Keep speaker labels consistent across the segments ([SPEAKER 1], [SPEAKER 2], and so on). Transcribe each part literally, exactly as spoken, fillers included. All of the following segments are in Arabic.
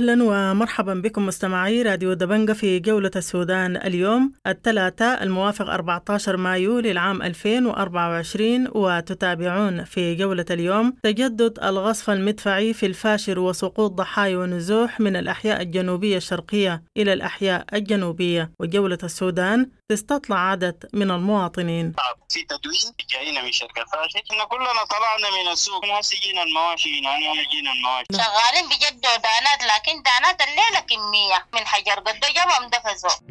[SPEAKER 1] أهلا ومرحبا بكم مستمعي راديو دبنجة في جولة السودان اليوم الثلاثاء الموافق أربعة عشر مايو للعام ألفين وأربعة وعشرين، وتتابعون في جولة اليوم تجدد الغصف المدفعي في الفاشر وسقوط ضحايا ونزوح من الأحياء الجنوبية الشرقية إلى الأحياء الجنوبية. وجولة السودان تستطلع عدد من المواطنين
[SPEAKER 2] في تدوين جايين من شركة فاشر. احنا كلنا طلعنا من السوق، ناس جينا المواشي، هنا جينا المواشي
[SPEAKER 3] شغالين بجدوا دانات، لكن دانات الليلة كمية من حجر قد جبهم دفزوا.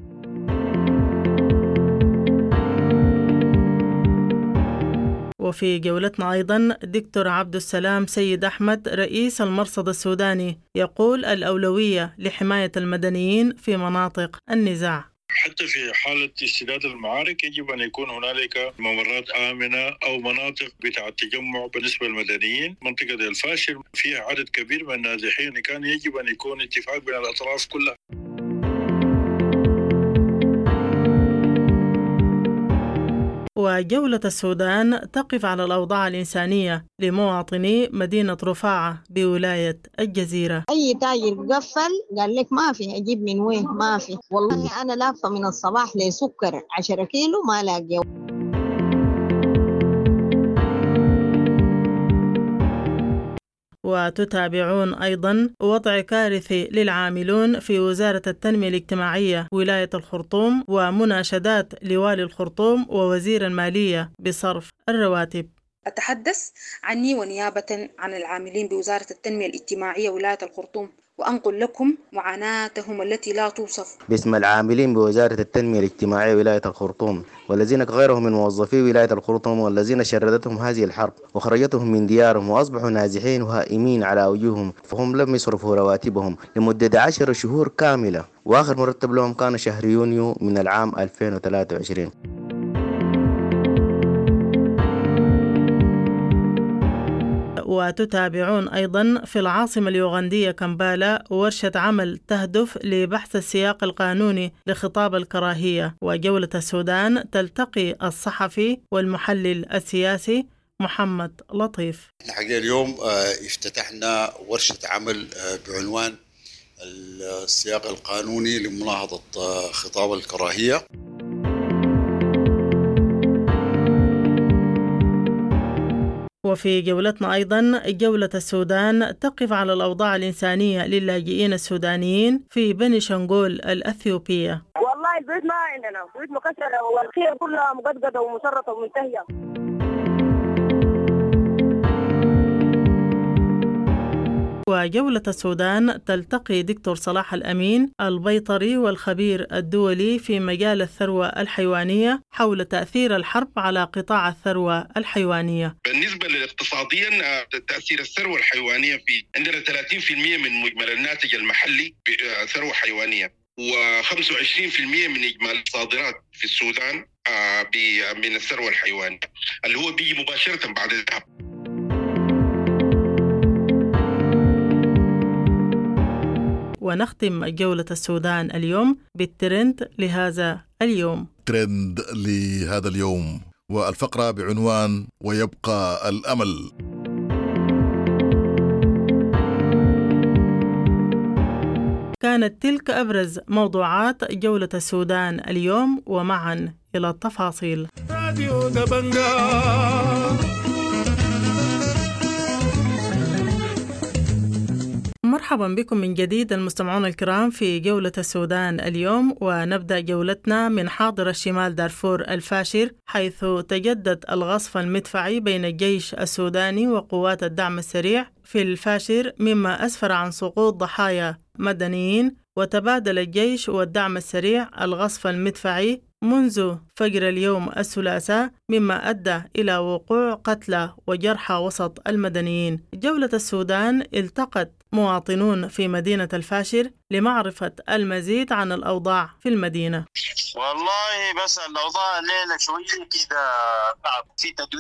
[SPEAKER 1] وفي جولتنا أيضا دكتور عبد السلام سيد أحمد رئيس المرصد السوداني يقول الأولوية لحماية المدنيين في مناطق النزاع.
[SPEAKER 4] حتى في حالة اشتداد المعارك يجب أن يكون هنالك ممرات آمنة أو مناطق بتاع التجمع بالنسبة للمدنيين. منطقة الفاشر فيها عدد كبير من النازحين، كان يجب أن يكون اتفاق بين الأطراف كلها.
[SPEAKER 1] وجولة السودان تقف على الأوضاع الإنسانية لمواطني مدينة رفاعة بولاية الجزيرة.
[SPEAKER 5] أي تاجر قفل قال لك ما في، أجيب من وين؟ ما في. والله أنا لافة من الصباح لسكر عشرة كيلو ما لاقي.
[SPEAKER 1] وتتابعون أيضا وضع كارثي للعاملون في وزارة التنمية الاجتماعية ولاية الخرطوم، ومناشدات لوالي الخرطوم ووزير المالية بصرف الرواتب.
[SPEAKER 6] أتحدث عني ونيابة عن العاملين بوزارة التنمية الاجتماعية ولاية الخرطوم، وأنقل لكم معاناتهم التي لا توصف.
[SPEAKER 7] باسم العاملين بوزارة التنمية الاجتماعية ولاية الخرطوم والذين غيرهم من موظفي ولاية الخرطوم والذين شردتهم هذه الحرب وخرجتهم من ديارهم وأصبحوا نازحين وهائمين على أوجههم، فهم لم يصرفوا رواتبهم لمدة عشر شهور كاملة، وآخر مرتب لهم كان شهر يونيو من العام ألفين وثلاثة وعشرين.
[SPEAKER 1] وتتابعون أيضا في العاصمة اليوغندية كمبالا ورشة عمل تهدف لبحث السياق القانوني لخطاب الكراهية. وجولة السودان تلتقي الصحفي والمحلل السياسي محمد لطيف.
[SPEAKER 8] الحقيقة اليوم افتتحنا ورشة عمل بعنوان السياق القانوني لمناهضة خطاب الكراهية.
[SPEAKER 1] وفي جولتنا أيضا جولة السودان تقف على الأوضاع الإنسانية للاجئين السودانيين في بني شنغول الأثيوبية.
[SPEAKER 9] والله البيوت ما عندنا، بيوت مكسرة والخير كلها مقدقدة ومشرطة ومنتهية.
[SPEAKER 1] وجولة السودان تلتقي دكتور صلاح الأمين البيطري والخبير الدولي في مجال الثروة الحيوانية حول تأثير الحرب على قطاع الثروة الحيوانية.
[SPEAKER 10] بالنسبة لاقتصاديا تأثير الثروة الحيوانية في عندنا ثلاثين بالمئة من مجمل الناتج المحلي ثروة حيوانية، وخمسة وعشرين بالمئة من إجمالي الصادرات في السودان من الثروة الحيوانية اللي هو بيجي مباشرة بعد الذهب.
[SPEAKER 1] ونختم جولة السودان اليوم بالترند لهذا اليوم.
[SPEAKER 11] ترند لهذا اليوم والفقرة بعنوان ويبقى الأمل.
[SPEAKER 1] كانت تلك أبرز موضوعات جولة السودان اليوم، ومعا إلى التفاصيل. راديو دبنجة. مرحبا بكم من جديد المستمعون الكرام في جولة السودان اليوم، ونبدأ جولتنا من حاضر الشمال دارفور الفاشر، حيث تجدد الغصف المدفعي بين الجيش السوداني وقوات الدعم السريع في الفاشر، مما أسفر عن سقوط ضحايا مدنيين. وتبادل الجيش والدعم السريع الغصف المدفعي منذ فجر اليوم الثلاثاء، مما أدى إلى وقوع قتلى وجرحى وسط المدنيين. جولة السودان التقت مواطنون في مدينة الفاشر لمعرفة المزيد عن الأوضاع في المدينة.
[SPEAKER 2] والله بس الأوضاع الليلة شوية كده صعب، في تدوين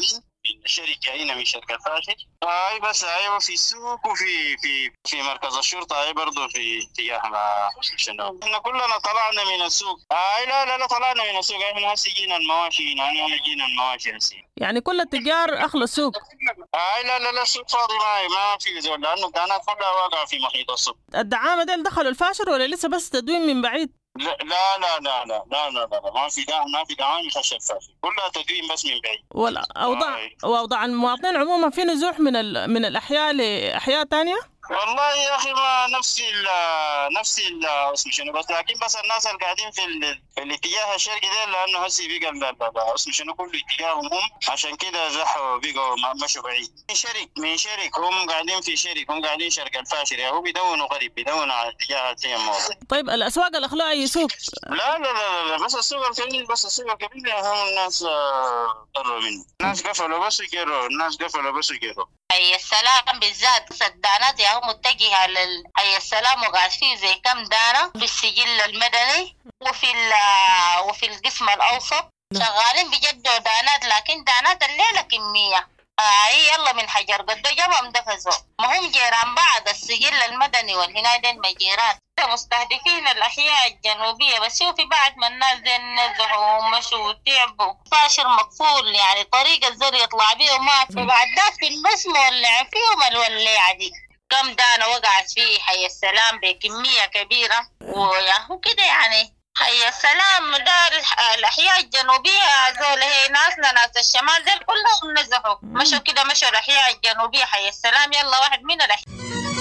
[SPEAKER 2] من شركة جايين من شركة فاشل. هاي بس ايوه في السوق وفي في في مركز الشرطة، هاي برضه في اتجاه شنو. احنا كلنا طلعنا من السوق. هاي لا لا لا طلعنا من السوق، احنا هسه جينا المواشي هنا، انا جينا المواشي هسه.
[SPEAKER 1] يعني كل التجار اخلوا السوق؟
[SPEAKER 2] هاي لا لا لا السوق فاضي، ما ما في زول، لانه كانت كلها واقعة في محيط السوق.
[SPEAKER 1] الدعامة ديل دخلوا الفاشر ولا لسه بس تدوين من بعيد؟
[SPEAKER 2] لا لا لا لا لا لا لا, لا. ما في دعم، ما في دعم يخش الفاشل، كلها تدوين بس من بعيد.
[SPEAKER 1] والأوضاع وأوضاع المواطنين عموما في نزوح من ال... من الأحياء لأحياء تانية؟
[SPEAKER 2] والله يا أخي ما نفس ال نفس ال اسمه شنو، بس لكن بس الناس اللي قاعدين في, ال... في الاتجاه الشرقي ده، لأنه هسي بقى اسمه شنو كله اتجاههم هم، عشان كده زحوا بقوا مشوا بعيد. من شرق من شرق هم قاعدين في شرق، هم قاعدين شرق الفاشر، يعني هو بيدونوا قريب، بيدونوا على اتجاه الموضوع.
[SPEAKER 1] طيب الأسواق الأخلاق أي سوق؟
[SPEAKER 2] لا لا لا لا بس السوق الكبير، بس السوق الكبير هم الناس ضروا منه، الناس قفلوا بس يجروا، الناس قفلوا بس يجروا.
[SPEAKER 3] حي السلام بالذات سدانات يا هم متجهة لحي السلام، وقاعد فيه زي كم دانة بالسجل المدني وفي وفي القسم الأوسط شغالين بجدوا دانات، لكن دانات الليلة كمية. هاي يلا من حجر قدو جبهم دفزوا، ما هم جيران بعض السجل المدني والهنايدين ما جيران، مستهدفين الأحياء الجنوبية. بس شوفي بعد ما الناس دي نزحوا ومشوا وتعبوا، فاشر مقفول، يعني طريق الزر يطلع بيه ما في، بعد ذاك في النص مولع فيهم الوليعة دي. كم دانة وقعت فيه حي السلام بكمية كبيرة وكده. يعني حي السلام ده الأحياء الجنوبية هذول هي ناسنا ناس الشمال ده كلهم نزحوا، مشوا كده مشوا الأحياء الجنوبية حي السلام، يلا واحد من الأحياء.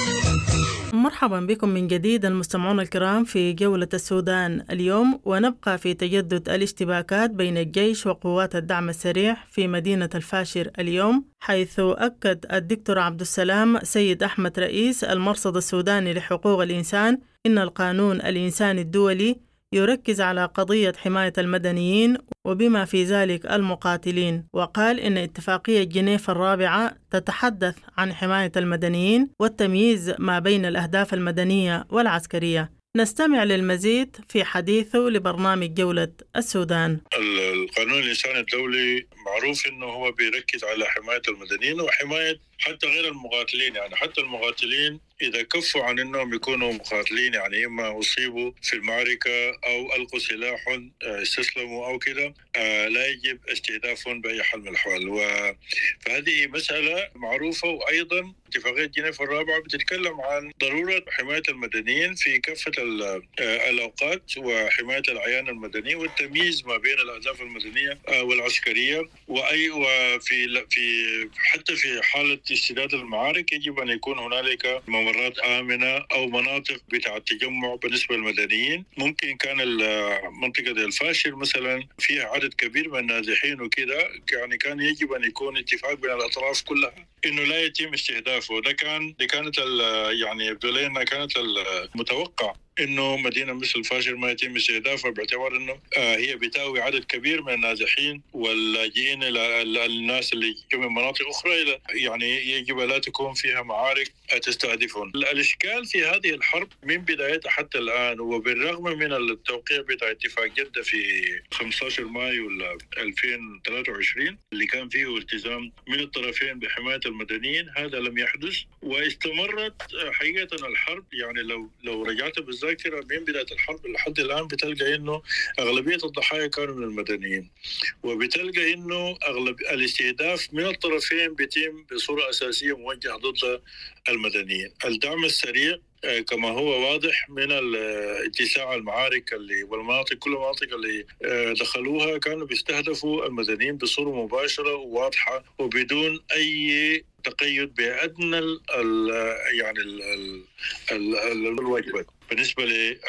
[SPEAKER 1] مرحبا بكم من جديد المستمعون الكرام في جولة السودان اليوم، ونبقى في تجدد الاشتباكات بين الجيش وقوات الدعم السريع في مدينة الفاشر اليوم، حيث أكد الدكتور عبد السلام سيد أحمد رئيس المرصد السوداني لحقوق الإنسان إن القانون الإنساني الدولي يركز على قضية حماية المدنيين وبما في ذلك المقاتلين، وقال إن اتفاقية جنيف الرابعة تتحدث عن حماية المدنيين والتمييز ما بين الأهداف المدنية والعسكرية. نستمع للمزيد في حديثه لبرنامج جولة السودان.
[SPEAKER 4] القانون الإنساني الدولي معروف إنه هو بيركز على حماية المدنيين وحماية حتى غير المقاتلين، يعني حتى المقاتلين إذا كفوا عن أنهم يكونوا مقاتلين، يعني إما أصيبوا في المعركة أو ألقوا سلاح استسلموا أو كده، لا يجب استهدافهم بأي حال من الأحوال. فهذه مسألة معروفة. وأيضا اتفاقية جنيف الرابعة بتتكلم عن ضرورة حماية المدنيين في كافة الأوقات وحماية الأعيان المدنية والتمييز ما بين الأهداف المدنية والعسكرية. وأي وفي في حتى في حالة اشتداد المعارك يجب أن يكون هنالك ممرات آمنة أو مناطق بتاع التجمع بالنسبة للمدنيين. ممكن كان المنطقة دي الفاشل مثلا فيها عدد كبير من النازحين وكده، يعني كان يجب أن يكون اتفاق بين الأطراف كلها إنه لا يتم استهدافه. ده كان دي كانت يعني يبدو لنا كانت المتوقع إنه مدينة مثل الفاشر ما يتم استهدافها، باعتبار إنه هي بتاوي عدد كبير من النازحين واللاجئين الناس اللي يجوا من مناطق أخرى، يعني يجب لا تكون فيها معارك تستهدفهم. الإشكال في هذه الحرب من بدايتها حتى الآن، وبالرغم من التوقيع بتاع اتفاق جدة في خمسة عشر مايو ألفين وثلاثة وعشرين اللي كان فيه التزام من الطرفين بحماية المدنيين، هذا لم يحدث واستمرت حقيقة الحرب. يعني لو لو رجعت بالذات من بداية الحرب لحد الآن بتلقى إنه أغلبية الضحايا كانوا من المدنيين، وبتلقى إنه أغلب الاستهداف من الطرفين بيتم بصورة أساسية موجه ضد المدنيين. الدعم السريع كما هو واضح من اتساع المعارك اللي والمناطق كل المناطق اللي دخلوها كانوا بيستهدفوا المدنيين بصورة مباشرة وواضحة وبدون أي تقيد بأدنى ال يعني ال ال ال الواجبات بالنسبة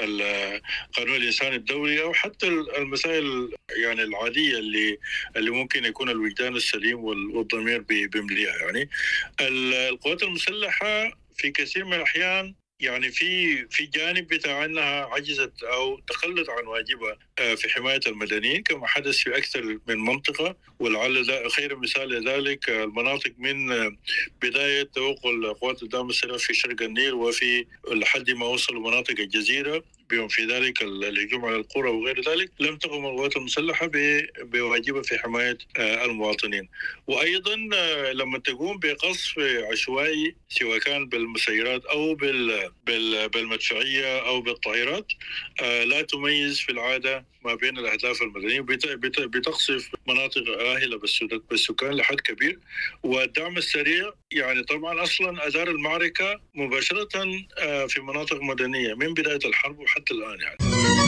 [SPEAKER 4] للقانون الإنساني الدولي أو حتى المسائل يعني العادية اللي اللي ممكن يكون الوجدان السليم والضمير بيمليها. يعني القوات المسلحة في كثير من الأحيان يعني في في جانب بتاع انها عجزت او تخلت عن واجبها في حمايه المدنيين كما حدث في اكثر من منطقه، ولعل خير مثال لذلك المناطق من بدايه توغل قوات الدعم السريع في شرق النيل وفي لحد ما وصلوا مناطق الجزيره بما في ذلك الهجوم على القرى وغير ذلك، لم تقم القوات المسلحة بواجبها في حماية المواطنين. وأيضا لما تقوم بقصف عشوائي سواء كان بالمسيرات أو بالمدفعية أو بالطائرات، لا تميز في العادة ما بين الأهداف المدنية، بتقصف مناطق آهلة بالسكان لحد كبير. والدعم السريع يعني طبعا أصلا أدار المعركة مباشرة في مناطق مدنية من بداية الحرب وحتى الآن يعني.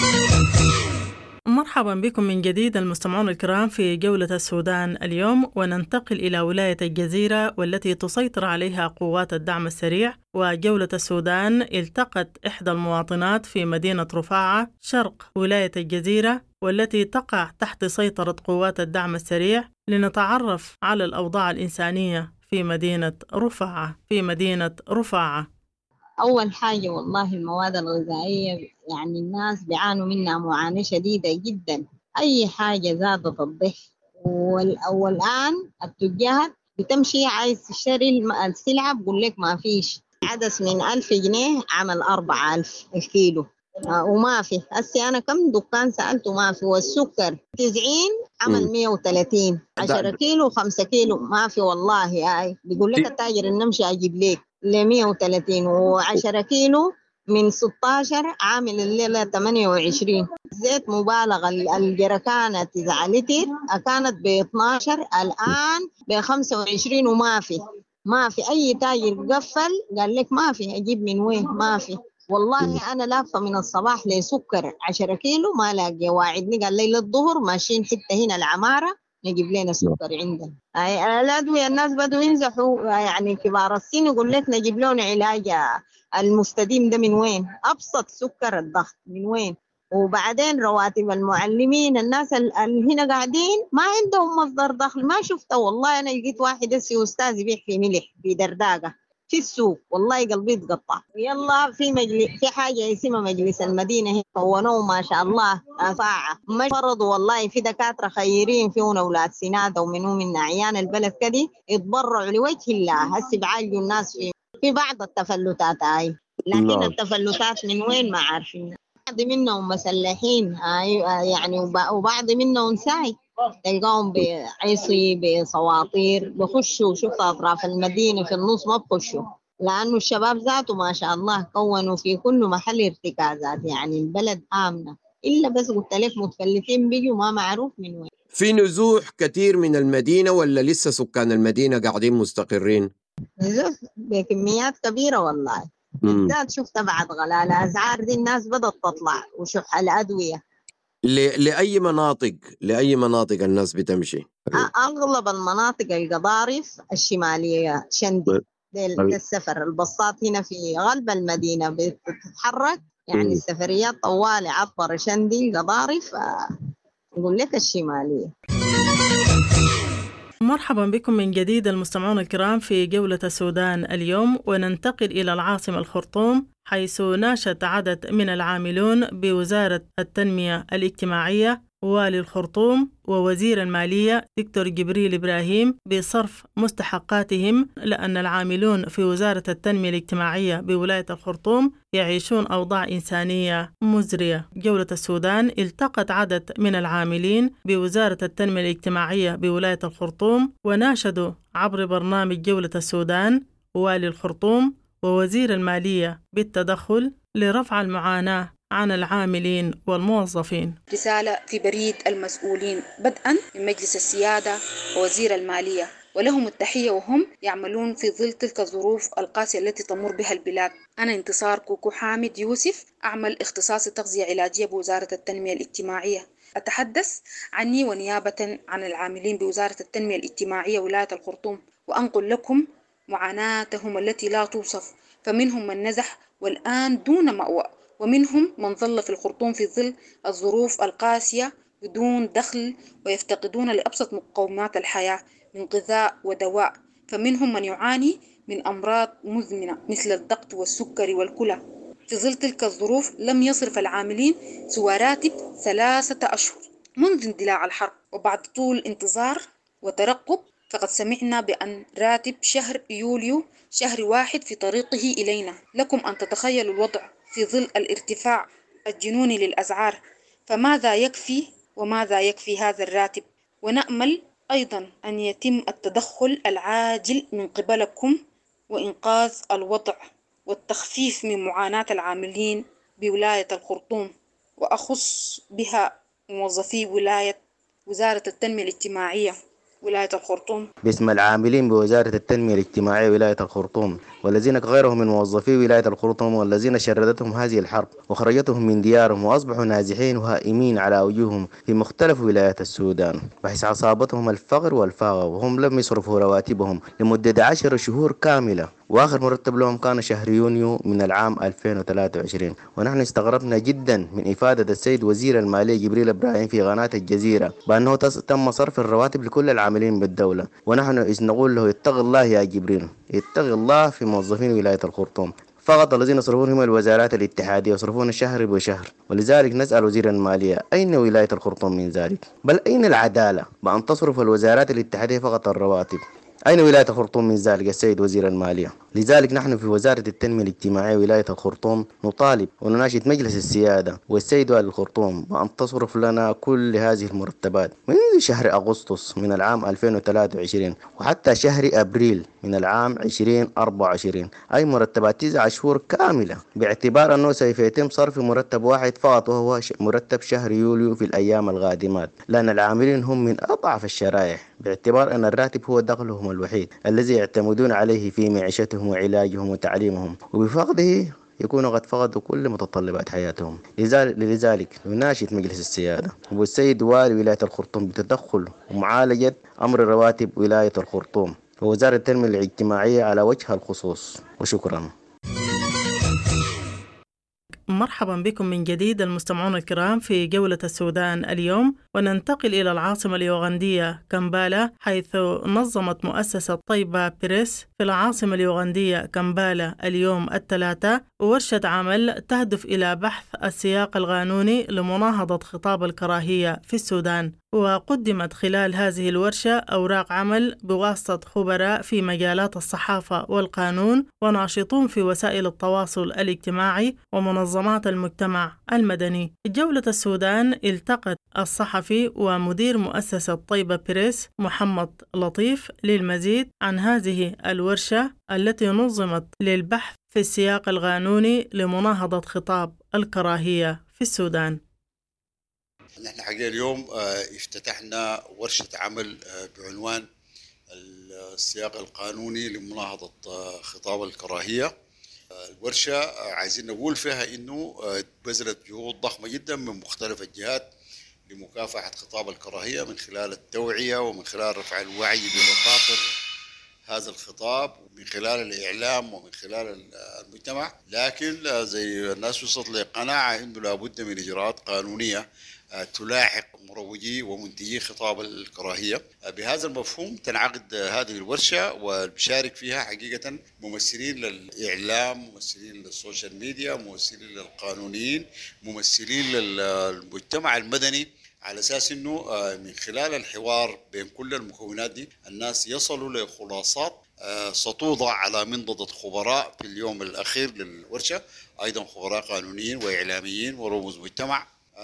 [SPEAKER 1] مرحبا بكم من جديد المستمعون الكرام في جولة السودان اليوم، وننتقل إلى ولاية الجزيرة والتي تسيطر عليها قوات الدعم السريع. وجولة السودان التقت إحدى المواطنات في مدينة رفاعة شرق ولاية الجزيرة والتي تقع تحت سيطرة قوات الدعم السريع لنتعرف على الأوضاع الإنسانية في مدينة رفاعة في مدينة رفاعة.
[SPEAKER 5] أول حاجة والله المواد الغذائية يعني الناس بيعانوا منها معاناة شديدة جدا، أي حاجة زادت الضعف. والآن التجار بتمشي عايز تشتري السلعة بقول لك ما فيش، عدس من ألف جنيه عمل أربعة ألف الكيلو وما في. هسي أنا كم دكان سألته ما في. والسكر تسعين عمل مية وثلاثين، عشرة كيلو خمسة كيلو ما في والله. هاي بيقول لك التاجر إن نمشي أجيب لك ل مية وثلاثين، وعشرة كيلو من ستاشر عامل الليلة ثمانية وعشرين. زيت مبالغة، الجركانة تسعة لتر كانت ب اثناشر الآن ب خمسة وعشرين وما في ما في. أي تاجر قفل قال لك ما في، أجيب من وين؟ ما في والله. أنا لافة من الصباح لسكر عشرة كيلو ما لاقي. واعدني قال لي للظهر ماشيين حتة هنا العمارة نجيب لنا سكر عندنا. الأدوية الناس بدوا ينزحوا، يعني كبار السن يقول لك نجيب لهم علاج المستديم ده من وين؟ أبسط سكر الضغط من وين؟ وبعدين رواتب المعلمين، الناس اللي هنا قاعدين ما عندهم مصدر دخل. ما شفته والله. أنا لقيت واحد اسمه أستاذ يبيع في ملح في درداقة في السوق، والله قلبي تقطع. يلا في مجلس، في حاجة اسمها مجلس المدينة هنا كونوه ما شاء الله ساعة ما فرضوا والله. في دكاترة خيرين فيهم أولاد سنادة ومنهم من عيان البلد كدي يتبرعوا لوجه الله. هسي بعالجوا الناس في في بعض التفلتات هاي، لكن لا. التفلتات من وين ما عارفين. بعض منهم مسلحين يعني وبعض منهم ساي تلقاهم بعصي بصواطير بخشوا. شوف أطراف المدينة في النص ما بخشوا، لأنه الشباب ذاته ما شاء الله كونوا في كل محل ارتكازات. يعني البلد آمنة، إلا بس قلت لك متفلتين بيجوا ما معروف من وين.
[SPEAKER 12] في نزوح كثير من المدينة ولا لسه سكان المدينة قاعدين مستقرين؟
[SPEAKER 5] نزوح بكميات كبيرة والله. بالذات شفت بعد غلاء الأسعار دي الناس بدأت تطلع وشح الأدوية.
[SPEAKER 12] ل... لأي مناطق لأي مناطق الناس بتمشي؟
[SPEAKER 5] أغلب المناطق القضارف الشمالية شندي للسفر. البساط هنا في غلب المدينة بتتحرك يعني م. السفريات طوالي عطر شندي قضارف أقول لك الشمالية.
[SPEAKER 1] مرحبا بكم من جديد المستمعون الكرام في جولة السودان اليوم، وننتقل إلى العاصمة الخرطوم، حيث ناشد عدد من العاملون بوزارة التنمية الاجتماعية والي الخرطوم ووزير المالية دكتور جبريل إبراهيم بصرف مستحقاتهم، لأن العاملون في وزارة التنمية الاجتماعية بولاية الخرطوم يعيشون أوضاع إنسانية مزرية. جولة السودان التقت عدد من العاملين بوزارة التنمية الاجتماعية بولاية الخرطوم وناشدوا عبر برنامج جولة السودان والي الخرطوم ووزير المالية بالتدخل لرفع المعاناة عن العاملين والموظفين.
[SPEAKER 6] رسالة في بريد المسؤولين بدءا من مجلس السيادة ووزير المالية، ولهم التحية وهم يعملون في ظل تلك الظروف القاسية التي تمر بها البلاد. أنا انتصار كوكو حامد يوسف، أعمل اختصاص تغذية علاجية بوزارة التنمية الاجتماعية. أتحدث عني ونيابة عن العاملين بوزارة التنمية الاجتماعية ولاية الخرطوم، وأنقل لكم معاناتهم التي لا توصف. فمنهم من نزح والآن دون مأوى، ومنهم من ظل في الخرطوم في ظل الظروف القاسية بدون دخل ويفتقدون لأبسط مقومات الحياة من غذاء ودواء. فمنهم من يعاني من أمراض مزمنة مثل الضغط والسكري والكلى. في ظل تلك الظروف لم يصرف العاملين سوى راتب ثلاثة أشهر منذ اندلاع الحرب، وبعد طول انتظار وترقب فقد سمعنا بأن راتب شهر يوليو شهر واحد في طريقه إلينا. لكم أن تتخيلوا الوضع في ظل الارتفاع الجنوني للأسعار، فماذا يكفي وماذا يكفي هذا الراتب؟ ونأمل أيضا أن يتم التدخل العاجل من قبلكم وإنقاذ الوضع والتخفيف من معاناة العاملين بولاية الخرطوم، وأخص بها موظفي ولاية وزارة التنمية الاجتماعية ولاية الخرطوم.
[SPEAKER 7] باسم العاملين بوزارة التنمية الاجتماعية ولاية الخرطوم والذين غيرهم من موظفي ولاية الخرطوم والذين شردتهم هذه الحرب وخرجتهم من ديارهم وأصبحوا نازحين وهائمين على وجوههم في مختلف ولايات السودان، بحيث أصابتهم الفقر والفاقة وهم لم يصرفوا رواتبهم لمدة عشر شهور كاملة، وآخر مرتب لهم كان شهر يونيو من العام ألفين وثلاثة وعشرين. ونحن استغربنا جدا من إفادة السيد وزير المالية جبريل إبراهيم في قناة الجزيرة بأنه تم صرف الرواتب لكل العاملين بالدولة، ونحن إذ نقول له اتق الله يا جبريل، اتق الله في موظفين ولاية الخرطوم. فقط الذين يصرفون هم الوزارات الاتحادية يصرفون شهر بشهر، ولذلك نسأل وزير المالية أين ولاية الخرطوم من ذلك؟ بل أين العدالة بأن تصرف الوزارات الاتحادية فقط الرواتب؟ أين ولاية الخرطوم من ذلك السيد وزير المالية؟ لذلك نحن في وزارة التنمية الاجتماعية ولاية الخرطوم نطالب ونناشد مجلس السيادة والسيد والي الخرطوم بأن تصرف لنا كل هذه المرتبات منذ شهر أغسطس من العام ألفين وثلاثة وعشرين وحتى شهر أبريل من العام ألفين وأربعة وعشرين، أي مرتبات تسع شهور كاملة، باعتبار أنه سوف يتم صرف مرتب واحد فقط وهو مرتب شهر يوليو في الأيام القادمات، لأن العاملين هم من أضعف الشرائح باعتبار أن الراتب هو دخلهم الوحيد الذي يعتمدون عليه في معيشتهم وعلاجهم وتعليمهم، وبفقده يكونوا قد فقدوا كل متطلبات حياتهم. لذلك نناشد مجلس السيادة والسيد والي ولاية الخرطوم بتدخل ومعالجة أمر رواتب ولاية الخرطوم ووزارة التنمية الاجتماعية على وجه الخصوص، وشكرا.
[SPEAKER 1] مرحبا بكم من جديد المستمعون الكرام في جولة السودان اليوم، وننتقل إلى العاصمة اليوغندية كمبالا، حيث نظمت مؤسسة طيبة بريس في العاصمة اليوغندية كمبالا اليوم الثلاثاء ورشة عمل تهدف إلى بحث السياق القانوني لمناهضة خطاب الكراهية في السودان. وقدمت خلال هذه الورشة أوراق عمل بواسطة خبراء في مجالات الصحافة والقانون وناشطون في وسائل التواصل الاجتماعي ومنظمات المجتمع المدني. جولة السودان التقت الصحفي ومدير مؤسسة طيبة بريس محمد لطيف للمزيد عن هذه الورشة التي نظمت للبحث في السياق القانوني لمناهضة خطاب الكراهية في السودان.
[SPEAKER 8] نحن حقيقة اليوم افتتحنا ورشة عمل بعنوان السياق القانوني لمناهضة خطاب الكراهية. الورشة عايزين نقول فيها إنه بذلت جهود ضخمة جدا من مختلف الجهات لمكافحة خطاب الكراهية من خلال التوعية ومن خلال رفع الوعي بمخاطر هذا الخطاب ومن خلال الإعلام ومن خلال المجتمع، لكن زي الناس وصلت لقناعة إنه لابد من إجراءات قانونية تلاحق مروجي ومنتجي خطاب الكراهية. بهذا المفهوم تنعقد هذه الورشة وبيشارك فيها حقيقة ممثلين للإعلام، ممثلين للسوشيال ميديا، ممثلين للقانونيين، ممثلين للمجتمع المدني، على أساس أنه من خلال الحوار بين كل المكونات دي الناس يصلوا لخلاصات ستوضع على منضدة خبراء في اليوم الأخير للورشة، أيضا خبراء قانونيين وإعلاميين ورموز مجتمع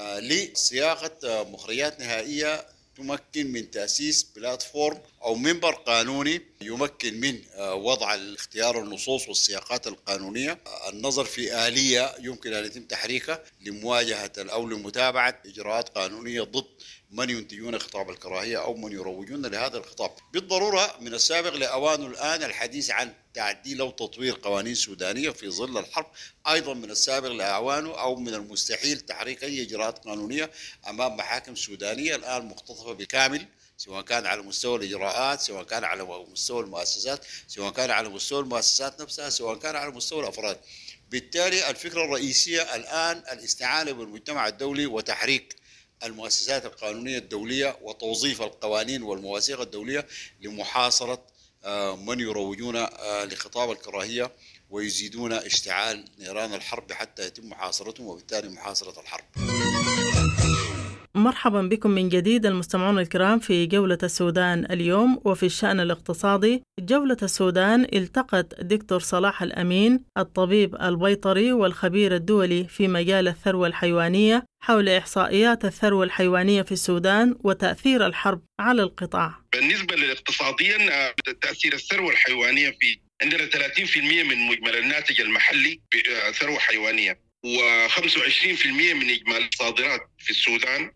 [SPEAKER 8] لصياغة مخرجات نهائية تمكن من تأسيس بلاتفورم أو منبر قانوني يمكن من وضع اختيار النصوص والسياقات القانونية، النظر في آلية يمكن أن يتم تحريكها لمواجهة أو لمتابعة إجراءات قانونية ضد من ينتجون خطاب الكراهية أو من يروجون لهذا الخطاب. بالضرورة من السابق لأوان الآن الحديث عن تعديل أو تطوير قوانين سودانية في ظل الحرب، أيضا من السابق لأوانه أو من المستحيل تحريك أي إجراءات قانونية أمام محاكم سودانية الآن مختطفة بالكامل، سواء كان على مستوى الإجراءات، سواء كان على مستوى المؤسسات، سواء كان على مستوى المؤسسات نفسها، سواء كان على مستوى الأفراد. بالتالي الفكرة الرئيسية الآن الاستعانة بالمجتمع الدولي وتحريك المؤسسات القانونية الدولية وتوظيف القوانين والمواثيق الدولية لمحاصرة من يروجون لخطاب الكراهية ويزيدون اشتعال نيران الحرب حتى يتم محاصرتهم وبالتالي محاصرة الحرب.
[SPEAKER 1] مرحبا بكم من جديد المستمعون الكرام في جولة السودان اليوم. وفي الشأن الاقتصادي، جولة السودان التقت دكتور صلاح الأمين الطبيب البيطري والخبير الدولي في مجال الثروة الحيوانية حول إحصائيات الثروة الحيوانية في السودان وتأثير الحرب على القطاع.
[SPEAKER 10] بالنسبة لاقتصاديا تأثير الثروة الحيوانية في عندنا ثلاثين بالمئة من مجمل الناتج المحلي ثروة حيوانية، وخمسة وعشرين بالمئة من إجمالي الصادرات في السودان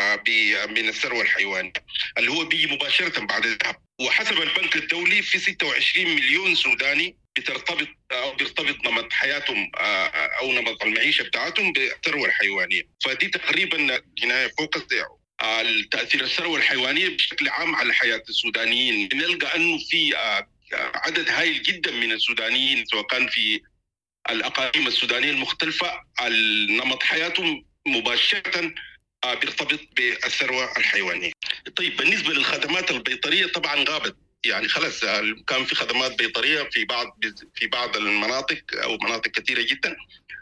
[SPEAKER 10] من الثروة الحيوانية اللي هو بيجي مباشرة بعد الذهب. وحسب البنك الدولي في ستة وعشرين مليون سوداني بترتبط أو بيرتبط نمط حياتهم أو نمط المعيشة بتاعتهم بالثروة الحيوانية. فدي تقريبا جناية فوق التأثير الثروة الحيوانية بشكل عام على حياة السودانيين. نلقى أنه في عدد هائل جدا من السودانيين سواء كان في الأقاليم السودانية المختلفة النمط حياتهم مباشرة بيرتبط بالثروة الحيوانية. طيب بالنسبة للخدمات البيطرية طبعا غابت، يعني خلص كان في خدمات بيطرية في بعض في بعض المناطق أو مناطق كثيرة جدا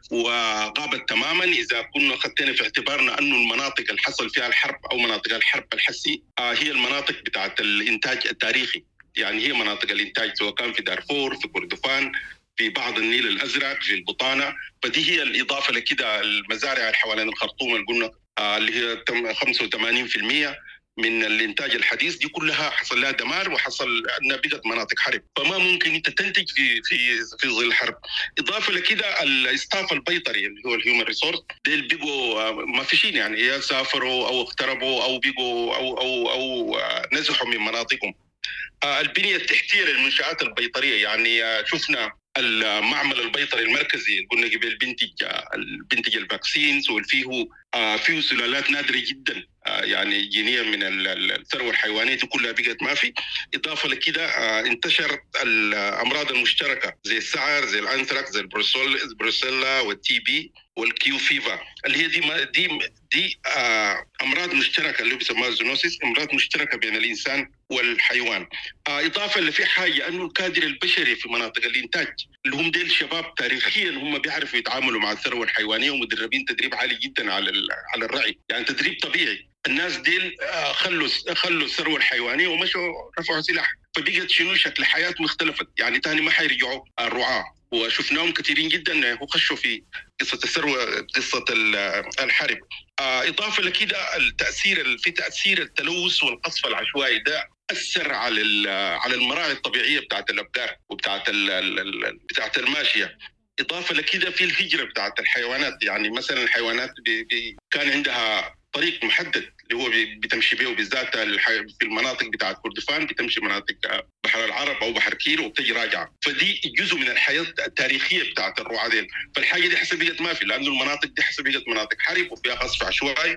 [SPEAKER 10] وغابت تماما إذا كنا خدنا في اعتبارنا أنه المناطق اللي حصل فيها الحرب أو مناطق الحرب الحسي هي المناطق بتاعة الإنتاج التاريخي، يعني هي مناطق الإنتاج سواء كان في دارفور في كردفان في بعض النيل الأزرق في البطانة. فدي هي الإضافة لكده المزارع الحوالين الخرطوم اللي قلنا اللي هي خمسة وثمانين بالمئة من الإنتاج الحديث دي كلها حصل لها دمار وحصل أنها بقت مناطق حرب، فما ممكن أنت تنتج في في في ظل الحرب. إضافة لكده الاستاف البيطري اللي هو الهيومن ريسورس ديل بقوا ما فيشين، يعني يا سافروا أو اغتربوا أو بقوا أو أو أو نزحوا من مناطقهم. البنية التحتية للمنشآت البيطرية، يعني شفنا المعمل البيطري المركزي قلنا قبل بنتج بنتج الفاكسينز والفيه فيه سلالات نادرة جدا يعني جينية من الثروة الحيوانية دي كلها بقت ما في. إضافة لكده انتشر الأمراض المشتركة زي السعر زي الأنثراكس زي البروسيلا والتي بي والكيو فيفا اللي هي دي دي دي أمراض مشتركة اللي بيسموها زونوسيس، أمراض مشتركة بين الإنسان والحيوان. إضافة لفي حاجة أنه الكادر البشري في مناطق الإنتاج اللي هم ديل شباب تاريخيا هم بيعرفوا يتعاملوا مع الثروة الحيوانية ومدربين تدريب عالي جدا على على الرعي، يعني تدريب طبيعي. الناس ديل خلوا خلوا الثروة الحيوانية ومشوا رفعوا سلاح، فبقت شنو شكل حياتهم اختلفت، يعني تاني ما حيرجعوا الرعاة. وشفناهم كثيرين جدا وخشوا في قصة الثروة قصة الحرب. إضافة لكده التأثير في تأثير التلوث والقصف العشوائي ده أثر على على المراعي الطبيعية بتاعت الأبقار وبتاعت بتاعت الماشية. إضافة لكده في الهجرة بتاعت الحيوانات، يعني مثلا الحيوانات بي بي كان عندها طريق محدد اللي هو بتمشي به، وبالذات في المناطق بتاعت كردفان بتمشي مناطق بحر العرب أو بحر كيرو وبتجي راجعة، فدي جزء من الحياة التاريخية بتاعت الرعاة دي. فالحاجة دي حسب ما في، لأنه المناطق دي حسب مناطق حرب وفيها قصف عشوائي.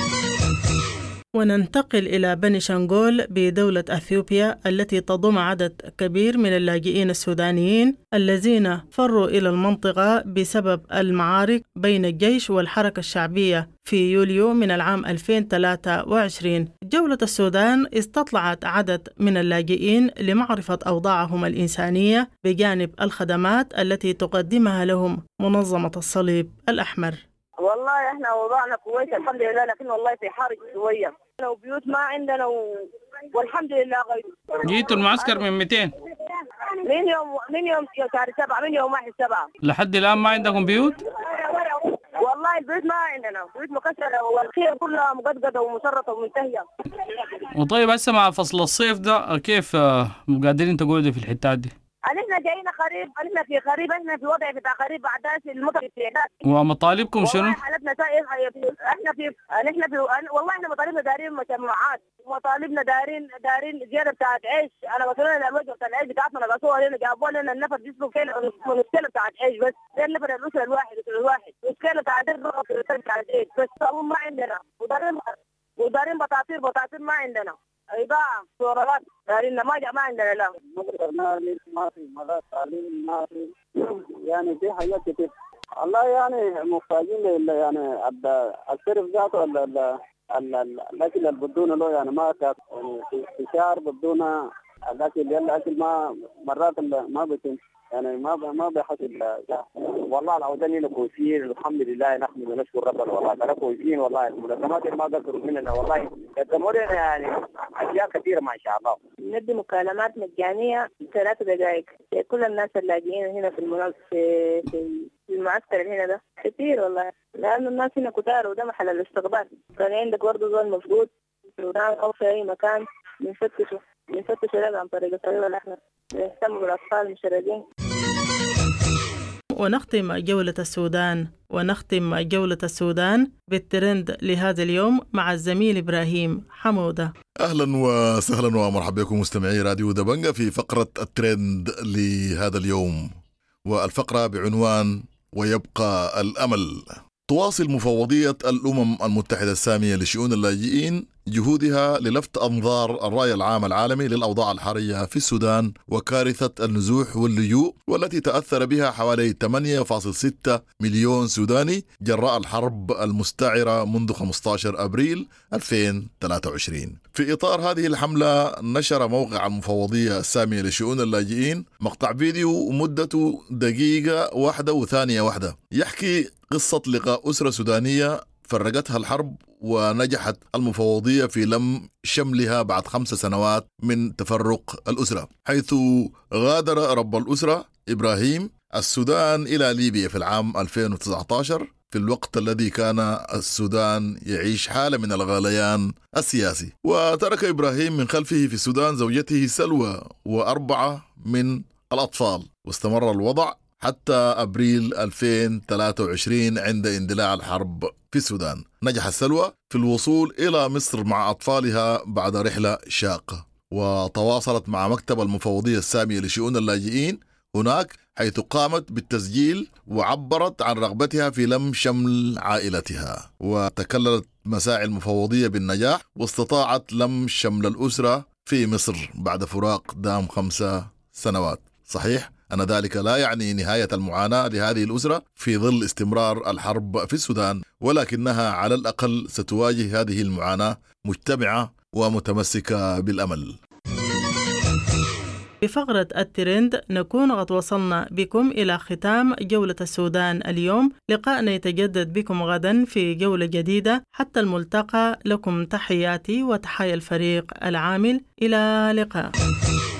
[SPEAKER 1] وننتقل إلى بني شنغول بدولة أثيوبيا التي تضم عدد كبير من اللاجئين السودانيين الذين فروا إلى المنطقة بسبب المعارك بين الجيش والحركة الشعبية في يوليو من العام ألفين وثلاثة وعشرين. جولة السودان استطلعت عدد من اللاجئين لمعرفة أوضاعهم الإنسانية بجانب الخدمات التي تقدمها لهم منظمة الصليب الأحمر.
[SPEAKER 9] والله احنا وضعنا كويس الحمد لله، لكن والله في حرج شويه وبيوت ما عندنا و... والحمد لله غير.
[SPEAKER 13] جيتوا المعسكر من مئتين
[SPEAKER 9] من يوم من يوم شهر سبعة من يوم واحد سبعة
[SPEAKER 13] لحد الآن ما عندكم بيوت؟
[SPEAKER 9] والله البيوت ما عندنا، بيوت مكسرة والخير كلها مقدقدة ومشرطة ومنتهية.
[SPEAKER 13] وطيب هسه مع فصل الصيف ده كيف قادرين تقعدوا في الحتات دي؟
[SPEAKER 9] احنا جايين قريب، احنا في قريب، احنا في وضع بتاع قريب بعداس المطر استعداد.
[SPEAKER 13] ومطالبكم شنو؟
[SPEAKER 9] والله حالتنا سائر، احنا في احنا في والله احنا مطالبنا دارين مجمعات، مطالبنا دارين دارين زياده بتاعت عيش. انا قلت لنا الوجبه بتاع العيش بتاعتنا نقصوها لنا، جابوا لنا النفر جسمه كيلو مشكله بتاعت عيش بس، ده النفر الاسره الواحد الواحد مشكله بتاعت الرغب بتاعت عيش بس ما عندنا. ودارين ودارين بطاطير بطاطير ما عندنا. إضاعة صورات دارين ما جاء ما عندنا لا
[SPEAKER 14] ما في مدارس تعليم ما في، يعني في حاجات كتير والله، يعني محتاجين يعني الصرف ذاته الأكل اللي بدونه له، يعني ما كان يعني في شهر بدونه الأكل، يلا أكل ما مرات ما بيتم، يعني ما ما بيحصل والله العودة هنا كويسين الحمد لله، نحمد ونشكر ربنا والله ترى كويسين والله. المنظمات اللي ما قدروا مننا والله قدموا لنا يعني أشياء كثيرة ما شاء الله.
[SPEAKER 9] ندي مكالمات مجانية ثلاث دقائق لكل الناس اللاجئين هنا في المنظمة في في المعسكر هنا ده كثير والله، لأنه الناس هنا كتار وده محل الاستقبال. كان عندك برضه زول مفقود في السودان أو في أي مكان بنفتشه بنفتشه لك عن طريق الطريقة اللي احنا نهتم بالأطفال المشردين.
[SPEAKER 1] ونختم جولة السودان ونختم جولة السودان بالترند لهذا اليوم مع الزميل إبراهيم حمودة.
[SPEAKER 11] أهلا وسهلا ومرحبا بكم مستمعي راديو دبنجة في فقرة الترند لهذا اليوم، والفقرة بعنوان ويبقى الأمل. تواصل مفوضية الأمم المتحدة السامية لشؤون اللاجئين جهودها للفت أنظار الرأي العام العالمي للأوضاع الحرجة في السودان وكارثة النزوح واللجوء، والتي تأثر بها حوالي ثمانية فاصلة ستة مليون سوداني جراء الحرب المستعرة منذ خمسة عشر أبريل ألفين وثلاثة وعشرين. في إطار هذه الحملة نشر موقع المفوضية السامية لشؤون اللاجئين مقطع فيديو مدته دقيقة واحدة وثانية واحدة يحكي قصة لقاء أسرة سودانية فرقتها الحرب ونجحت المفوضية في لم شملها بعد خمس سنوات من تفرق الأسرة، حيث غادر رب الأسرة إبراهيم السودان إلى ليبيا في العام ألفين وتسعة عشر، في الوقت الذي كان السودان يعيش حالة من الغليان السياسي. وترك إبراهيم من خلفه في السودان زوجته سلوى وأربعة من الأطفال، واستمر الوضع حتى أبريل ألفين وثلاثة وعشرين عند اندلاع الحرب في السودان. نجح سلوى في الوصول إلى مصر مع أطفالها بعد رحلة شاقة، وتواصلت مع مكتب المفوضية السامية لشؤون اللاجئين هناك، حيث قامت بالتسجيل وعبرت عن رغبتها في لم شمل عائلتها. وتكللت مساعي المفوضية بالنجاح، واستطاعت لم شمل الأسرة في مصر بعد فراق دام خمسة سنوات. صحيح أن ذلك لا يعني نهاية المعاناة لهذه الأسرة في ظل استمرار الحرب في السودان، ولكنها على الأقل ستواجه هذه المعاناة مجتمعة ومتمسكة بالأمل.
[SPEAKER 1] بفقرة الترند نكون قد وصلنا بكم إلى ختام جولة السودان اليوم. لقاءنا يتجدد بكم غدا في جولة جديدة. حتى الملتقى، لكم تحياتي وتحيا الفريق العامل. إلى اللقاء.